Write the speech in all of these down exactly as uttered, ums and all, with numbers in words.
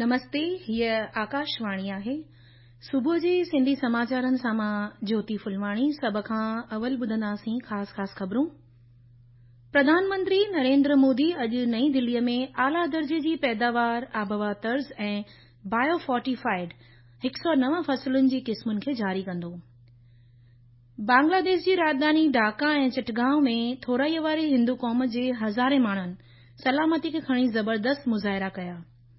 नमस्ते, हीअ आकाशवाणी आहे। सुबुह जे सिंधी समाचारनि सां मां ज्योति फुलवाणी। सभ खां अवल ॿुधंदासीं ख़ासि ख़ासि ख़बरूं। प्रधानमंत्री नरेंद्र मोदी अॼु नई दिल्लीअ में आला दर्जे जी पैदावार, आबहवा तर्ज़ ऐं बायो फोर्टिफाइड हिक सौ नव फसलुनि जी क़िस्मुनि खे जारी कंदो। बांग्लादेश जी राजधानी ढाका ऐं चिटगांव में थोराईअ वारी हिंदू क़ौम जे हज़ारे माण्हुनि सलामती खे खणी ज़बरदस्त मुज़ाहिरा कया।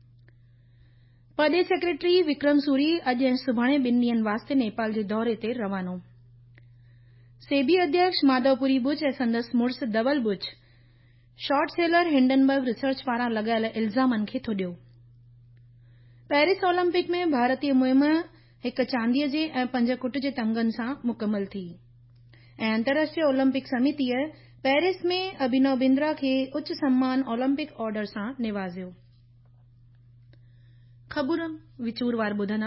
परदेस सेक्रेटरी विक्रम सूरी अॼु ऐं सुभाणे ॿिनि ॾींहनि वास्ते नेपाल जे दौरे ते रवानो। सेबी अध्यक्ष माधवपुरी बुच ऐं संदसि मुड़ुसु Dhaval Buch short seller Hindenburg research पारां लॻायल इल्ज़ामनि खे थोॾियो। पेरिस ओलंपिक में भारतीय मुहिम हिक चांदीअ जे ऐं पंज कुट जे तमग़नि सां मुकमल थी ऐं अंतर्राष्ट्रीय ओलंपिक समितीअ पेरिस में अभिनव बिंद्रा खे उच्च सम्मान ओलंपिक ऑर्डर सां निवाज़ियो। ख़बरूं विचूरवार ॿुधंदा।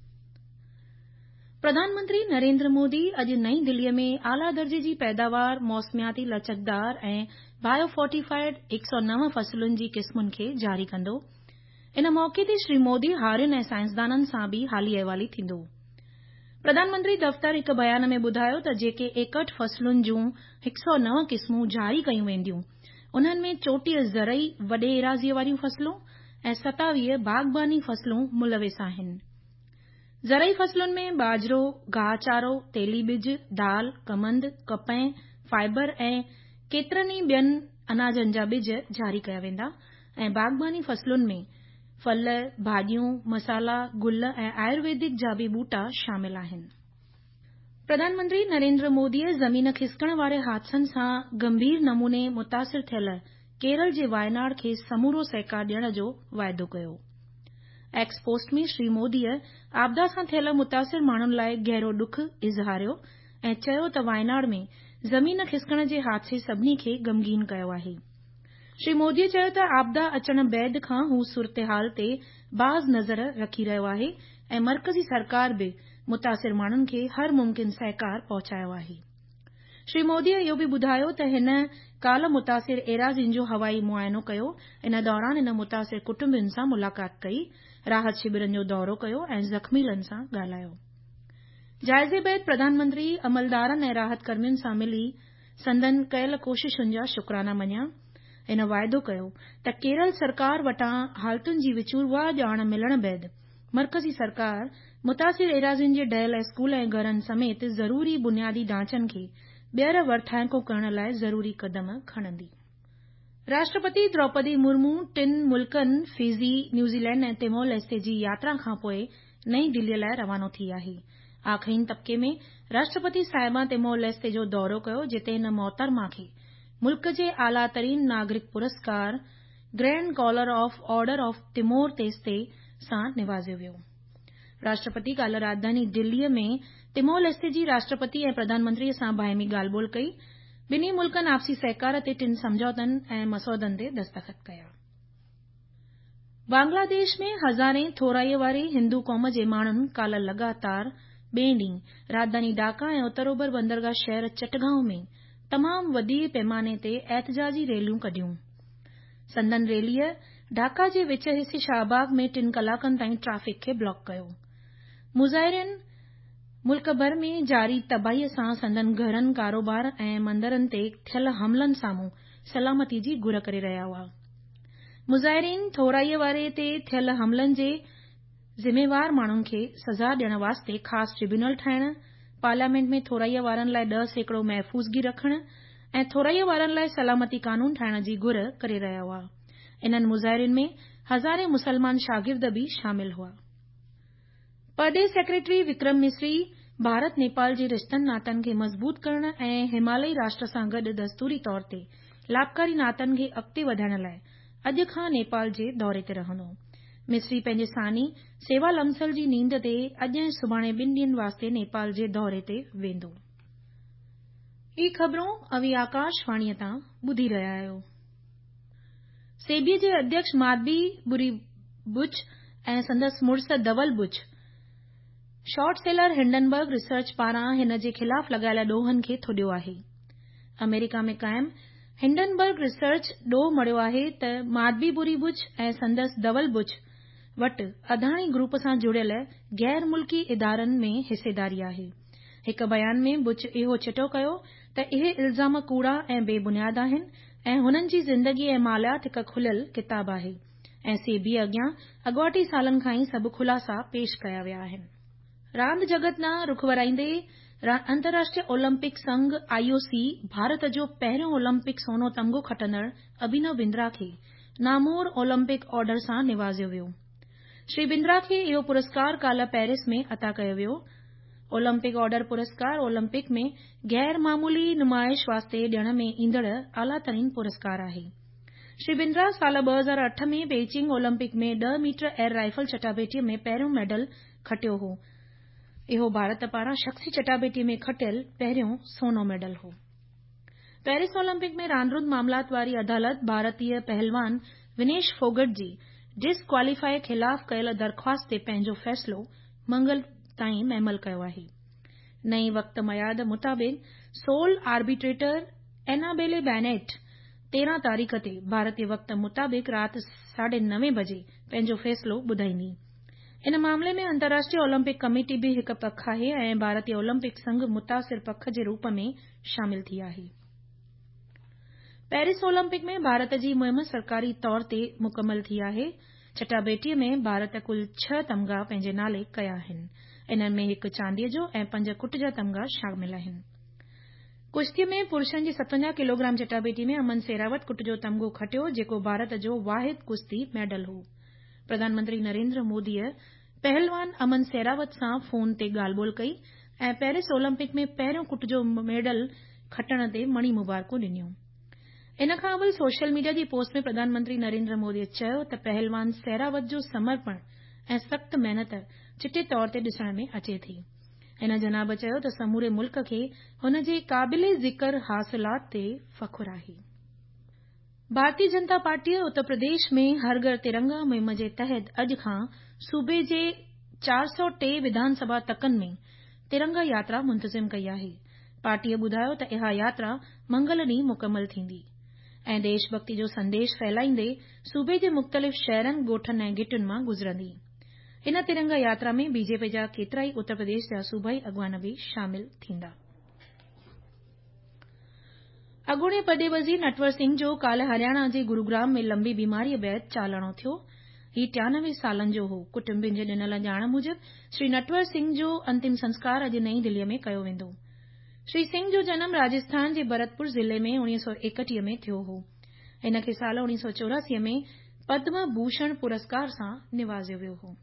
प्रधानमंत्री नरेंद्र मोदी अॼु नई दिल्लीअ में आला दर्जे जी पैदावार, मौसमियाती लचकदार ऐं बायो फोर्टिफाइड हिक सौ नव फसलुनि जी क़िस्मुनि खे जारी कंदो। इन मौक़े ते श्री मोदी हारियुनि ऐं साइंसदाननि सां बि हाली अहिवाली थींदो। प्रधानमंत्री दफ़्तर हिक बयान में ॿुधायो त जेके एकहठि फसलुनि जूं हिक सौ नव क़िस्मूं जारी कयूं वेंदियूं, उन्हनि में चोटीह ज़रई वॾे एराज़ीअ वारियूं फसलूं ऐं सतावीह बाग़बानी फसलूं मुलविस आहिनि। ज़रई फसलुनि में बाजरो, गाह चारो, तेलीबिज, दाल, कमंद, कपह, फाइबर ऐं केतिरनि ई ॿियनि अनाजनि जा बिज जारी कया वेंदा ऐं बाग़बानी फसलुनि में फल, भाॼियूं, मसाला, गुल ऐं आयुर्वेदिक जा बि ॿूटा शामिल आहिनि। प्रधानमंत्री नरेंद्र मोदीअ ज़मीन खिसकण वारे हादसनि सां गंभीर नमूने मुतासिर थियल केरल जे वायनाड खे समूरो सहकार ॾियण जो वाइदो कयो। एक्स पोस्ट में श्री मोदीअ आपदा सां थियल मुतासिर माण्हुनि लाइ गहरो ॾुख इज़हारियो ऐं चयो त वायनाड में ज़मीन खिसकण जे हादसे सभिनी खे ग़मगीन कयो आहे। श्री मोदीअ चयो त आपदा अचण बैदि खां हू सूरतहाल ते बाज़ नज़र रखी रहियो आहे ऐं मर्कज़ी सरकार बि मुतासिर माण्हुनि खे हर मुमकिन सहकार पहुचायो आहे। श्री मोदीअ इहो बि ॿुधायो त हिन काल्ह मुतासिर एराज़ियुनि जो हवाई मुआयनो कयो। इन दौरान इन मुतासिर कुटुंबियुनि सां मुलाक़ात कई, राहत शिविरनि जो दौरो कयो ऐं ज़ख़्मीलनि सां ॻाल्हायो। जाइज़े बैदि प्रधानमंत्री अमलदारनि ऐं राहत कर्मियुनि सां मिली संदनि कयल कोशिशुनि जा शुकराना मञिया। इन वाइदो कयो त केरल सरकार वटां हालतुनि जी विचूरवार ॼाण मिलण बैदि मर्कज़ी सरकार मुतासिर एराज़ियुनि जे ढहियल स्कूल ऐं घरनि समेत ज़रूरी बुनियादी ढांचनि खे ॿीहर वरथाइको करण लाइ ज़रूरी क़दम खणंदी। राष्ट्रपति द्रौपदी मुर्मू टिनि मुल्कनि फिजी, न्यूज़ीलैंड ऐं तिमोर लेस्ते जी यात्रा खां पोइ नई दिल्लीअ लाइ रवानो थी आहे। आख़िरी तबके में राष्ट्रपति साहिबा तिमोर लेस्ते जो दौरो कयो, जिते हिन मोहतरमा खे मुल्क जे आला तरीन नागरिक पुरस्कार grand collar of order of Timor Leste सां निवाज़ियो वियो। राष्ट्रपति काल्ह राजधानी दिल्लीअ में तिमोर लेस्ते जी राष्ट्रपति ऐं प्रधानमंत्रीअ सां बाहिमी ॻाल्हि ॿोल्हि कई। ॿिन्ही मुल्कनि आपसी सहकार ते टिनि समझौतनि ऐं मसौदनि ते दस्तख़त कया। बांग्लादेश में हज़ारे थोराईअ वारी हिंदू क़ौम जे माण्हुनि काल्ह लगातार ॿिएं ॾींहुं राजधानी ढाका ऐं उत्तर ओभर बंदरगाह शहर चिटगांव में तमामु वॾे पैमाने ते एहतिजाजी रैलियूं कढियूं। संदन रैलीअ ढाका जे विच हिसे शाहबाग में टिनि कलाकनि ताईं ट्रैफ़िक खे ब्लॉक कयो। मुज़ाहिरीन मुल्क भर में जारी तबाहीअ सां संदन घरनि, कारोबार ऐं मंदरनि ते थियल हमलनि साम्हूं सलामती जी घुर करे रहिया हुआ। मुज़ाहिरीन थोराईअ वारे ते थियल हमलनि जे ज़िम्मेवार माण्हुनि खे सज़ा ॾियण वास्ते ख़ासि ट्रिब्यूनल ठाहिण, पार्लियामेंट में थोराईअ वारनि लाइ ॾह सैकड़ो महफ़ूज़गी रखण ऐं थोराईअ वारनि लाइ सलामती कानून ठाहिण जी घुर करे रहिया हुआ। इन्हनि मुज़ाहिरीन में हज़ारे मुसलमान शागिर्द बि शामिल हुआ। परदेस सेक्रेटरी विक्रम मिस्री भारत नेपाल जे रिश्तनि नातनि खे मज़बूत करण ऐं हिमालयी राष्ट्र सां गॾु दस्तूरी तौर ते लाभकारी नातनि खे अॻिते वधाइण लाइ अॼु खां नेपाल जे दौरे ते रहंदो। मिस्री पंहिंजे सानी सेवा लमसल जी नींद ते अॼु ऐं सुभाणे ॿिनि ॾींहनि वास्ते नेपाल जे दौरे ते वेंदो। ही ख़बरूं अवी आकाशवाणीअ तां ॿुधी रहिया आहियो। सेबीअ जे अध्यक्ष माधवी बुरी बुच ऐं संदसि मुड़ुसु Dhaval Buch short seller Hindenburg research पारां हिन जे ख़िलाफ़ लॻायल ॾोहनि खे थोॾियो आहे। अमेरिका में क़ाइम हिंडनबर्ग रिसर्च ॾोह मड़ियो आहे त माधवी बुरी बुच ऐं संदसि धवल बुच वटि अदाणी ग्रुप सां जुड़ियल गैर मुल्की इदारनि में हिसेदारी आहे। हिक बयान में बुच इहो चिटो कयो त इहे इल्ज़ाम कूड़ा ऐं बेबुनियाद आहिनि ऐं हुननि जी ज़िंदगी ऐं मालियात हिक खुलियल किताब आहे ऐं सेबी अॻियां अॻुवाटी सालनि खां ई सभु खुलासा पेश कया विया आहिनि। रांदि जगत ना रुख वराईंदे अंतर्राष्ट्रीय ओलंपिक संघ आईओसी भारत जो पहिरियों ओलंपिक सोनो तमग़ो खटंदड़ अभिनव बिंद्रा खे नामोर ओलंपिक ऑर्डर सां निवाज़ियो वियो। श्री बिंद्रा खे इहो पुरस्कार काल्ह पेरिस में अता कयो वियो। ओलंपिक ऑर्डर पुरस्कार ओलंपिक में गैर मामूली नुमाइश वास्ते ॾियण में ईंदड़ आलातरीन पुरस्कार आहे। श्री बिंद्रा साल ॿ हज़ार अठ में बेइजिंग ओलंपिक में ॾह मीटर एयर राइफल चटाभेटीअ में पहिरियों मेडल खटियो हो। इहो भारत पारां शख़्सी चटाभेटी में खटियल पहिरियों सोनो मेडल हो। पेरिस ओलंपिक में रांदरुनि मामलात वारी अदालत भारतीय पहलवान विनेश फोगट जी डिस्क्वालीफाई ख़िलाफ़ कयल दरख़्वास्त ते पंहिंजो फ़ैसिलो मंगल ताईं महमल कयो आहे। नई वक़्त मयाद मुताबिक़ सोल आर्बिट्रेटर एनाबेले बैनेट तेरहं तारीख़ ते भारतीय वक़्त मुताबिक़ राति साढे नवे बजे पंहिंजो फ़ैसिलो ॿुधाईंदी। इन मामले में अंतर्राष्ट्रीय ओलंपिक कमेटी भी हिक पक्ष आहे ऐं भारतीय ओलंपिक संघ मुतासिर पक्ष जे रूप में शामिल थी आहे। पेरिस ओलंपिक में भारत जी मुहिम सरकारी तौर ते मुकमल थी आहे। चटाभेटीअ में भारत कुल छह तमग़ा पंहिंजे नाले कया आहिनि। इन्हनि में हिक चांदीअ जो ऐं पंज कुट जा तमग़ा शामिल आहिनि। कुश्तीअ में पुरुषनि जी सतवंजाह किलोग्राम चटाभेटी में अमन सेरावत कुट जो तमग़ो खटियो जेको भारत जो वाहिद कुश्ती मेडल हो। प्रधानमंत्री नरेंद्र मोदीअ पहलवान अमन सेरावत सां फोन ते ॻाल्हि ॿोल कई ऐं पेरिस ओलंपिक में पहिरियों कुट जो मेडल खटण ते मणी मुबारकूं ॾिनियूं। इन खां अवल सोशल मीडिया जी पोस्ट में प्रधानमंत्री नरेंद्र मोदीअ चयो त पहलवान सेरावत जो समर्पण ऐं सख़्त मेहनत चिटे तौर ते ॾिसण में अचे थी। इन जनाब चयो त समूरे मुल्क खे हुन जे क़ाबिले ज़िक्र हासिलात ते फ़खुर आहे। भारतीय जनता पार्टीअ उत्तर प्रदेश में हर घर तिरंगा मुहिम जे तहत अॼु खां सूबे जे चार सौ टे विधानसभा तकनि में तिरंगा यात्रा मुंतज़िम कई आहे। पार्टीअ ॿुधायो त इहा यात्रा मंगल ॾींहुं मुकमल थींदी ऐं देशभक्ति जो संदेश फहिलाईंदे सूबे जे मुख़्तलिफ़ शहरनि ॻोठनि ऐं घिटियुनि मां गुज़रंदी। इन तिरंगा यात्रा में बीजेपी जा केतिराई उत्तर प्रदेश जा सूबाई अॻवान भी शामिल थींदा। अॻूणे पदे वज़ीर नटवर सिंह जो काल्ह हरियाणा जे गुरुग्राम में लंबी बीमारीअ बैदि चालाणो थियो। ही टियानवे सालनि जो हो। कुटुंबियुनि जे ॾिनल ॼाण मूजिबि श्री नटवर सिंह जो अंतिम संस्कार अॼु नईं दिल्लीअ में कयो वेंदो। श्री सिंह जो जनम राजस्थान जे भरतपुर ज़िले में उणिवीह सौ एकटीह में थियो हो। इन खे साल उणिवीह सौ चौरासी में पद्म भूषण पुरस्कार सां निवाज़ियो वियो हो।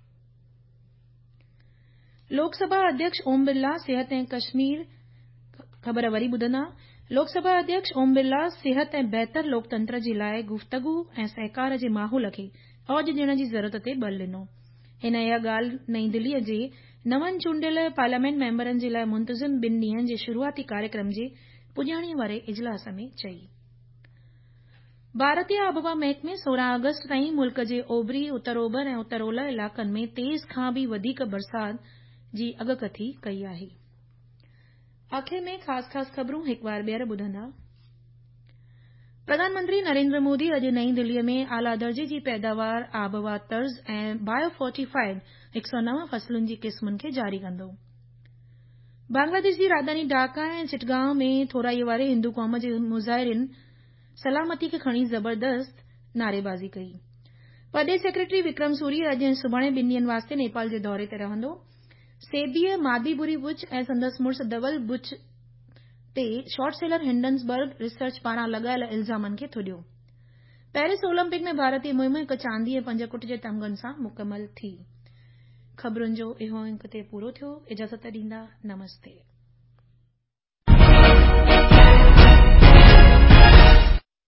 लोकसभा अध्यक्ष ओम बिरला सिहत ऐं कश्मीर ख़बर वरी ॿुधंदा। लोकसभा अध्यक्ष ओम बिरला सिहत ऐं बहितर लोकतंत्र जे लाइ गुफ़्तगू ऐं सहकार जे माहौल खे औज ॾियण जी ज़रूरत ते बल ॾिनो। हिन इहा ॻाल्हि नईं दिल्लीअ जे नवनि चूंडियल पार्लियामेंट मेंबरनि जे लाइ मुंतज़िम ॿिनि ॾींहनि जे शुरूआती कार्यक्रम जे पुॼाणीअ वारे इजलास में चई। भारतीय आबहवा महकमे सोरहं अगस्त ताईं मुल्क जे ओभरी उत्तर ओभर ऐं उत्तर ओलह इलाक़नि में तेज़ खां भी वधीक बरसात जी अॻकथी कई आहे। आख़िर में ख़ासि ख़ासि ख़बरूं हिकु बार ॿीहर ॿुधंदा। प्रधानमंत्री नरेंद्र मोदी अॼु नईं दिल्लीअ में आला दर्जे जी पैदावार आबहवा तर्ज़ ऐं बायोफोर्टिफाइड हिक सौ नव फसलुनि जी क़िस्मुनि खे जारी कंदो। बांग्लादेश जी राजधानी ढाका ऐं चिटगांव में थोराईअ वारे हिंदू क़ौम जे मुज़ाहिरीन सलामती खे खणी ज़बरदस्त नारेबाज़ी कई। परदेस सेक्रेटरी विक्रम सूरी अॼु ऐं सुभाणे ॿिनि ॾींहनि वास्ते नेपाल जे दौरे ते रहंदो। सेबीअ माधीपुरी बुच ऐं संदसि मुड़िस धवल बुच ते शॉर्ट सेलर हिंडनबर्ग रिसर्च पारां लॻायल इल्ज़ामनि खे थुॾियो। पेरिस ओलंपिक में भारतीय मुहिम हिक चांदी ऐं पंज कुट जे तमग़नि सां मुकमल थी। ख़बरुनि जो इहो अंक ते पूरो थियो। इजाज़त ॾींदा। नमस्ते।